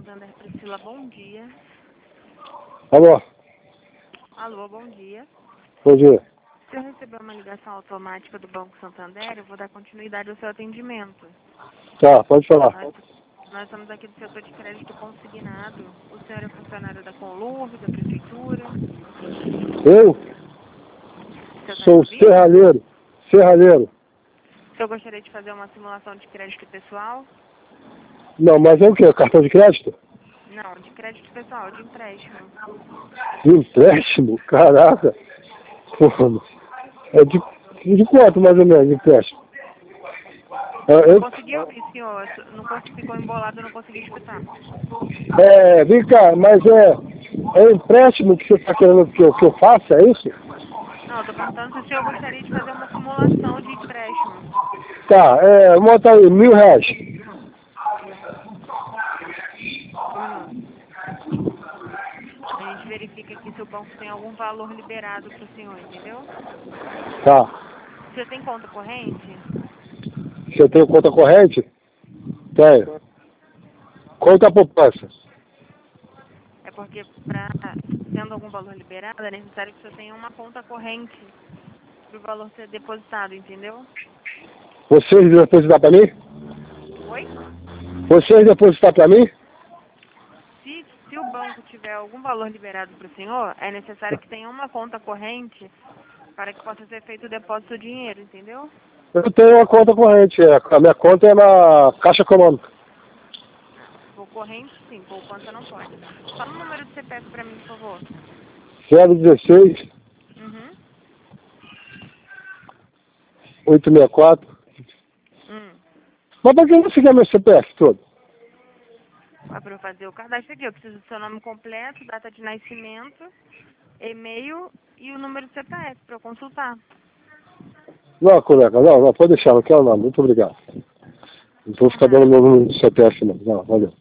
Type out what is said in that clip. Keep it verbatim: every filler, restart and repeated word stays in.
Santander, Priscila, bom dia. Alô? Alô, bom dia. Bom dia. Se eu receber uma ligação automática do Banco Santander, eu vou dar continuidade ao seu atendimento. Tá, pode falar. Nós, nós estamos aqui do setor de crédito consignado. O senhor é funcionário da Conluve, da Prefeitura? Eu Seu tá sou ouvindo? serralheiro. Serralheiro. O senhor gostaria de fazer uma simulação de crédito pessoal? Não, mas é o quê? Cartão de crédito? Não, de crédito pessoal, de empréstimo. De empréstimo? Caraca. Pô, é de, de quanto mais ou menos de empréstimo? É, Não eu, consegui ouvir, senhor. Não consegui, ficou embolado, não consegui escutar. é, vem cá, mas é, é empréstimo que você está querendo que eu, que eu faça, é isso? Não, eu tô perguntando se o senhor gostaria de fazer uma simulação de empréstimo. Tá, é, monta aí, mil reais. Um minuto. A gente verifica aqui se o banco tem algum valor liberado para o senhor, entendeu? Tá. O senhor tem conta corrente? Você tem conta corrente? Tenho. Conta poupança. É porque, pra, tendo algum valor liberado, é necessário que o senhor tenha uma conta corrente para o valor ser depositado, entendeu? Vocês depositar pra mim? Oi? Vocês depositar pra mim? Se, se o banco tiver algum valor liberado para o senhor, é necessário que tenha uma conta corrente para que possa ser feito o depósito do dinheiro, entendeu? Eu tenho uma conta corrente, é. A minha conta é na Caixa Econômica. Por corrente, sim. Por conta, não pode. Fala o número do C P F para mim, por favor. zero dezesseis, Uhum. oitocentos e sessenta e quatro. Hum. Mas pra que você quer meu C P F todo? Para eu fazer o cadastro aqui, eu preciso do seu nome completo, data de nascimento, e-mail e o número do C P F para eu consultar. Não, colega, não, não, pode deixar, não quero não, muito obrigado. Não vou ficar dando meu número do C P F não, não, valeu.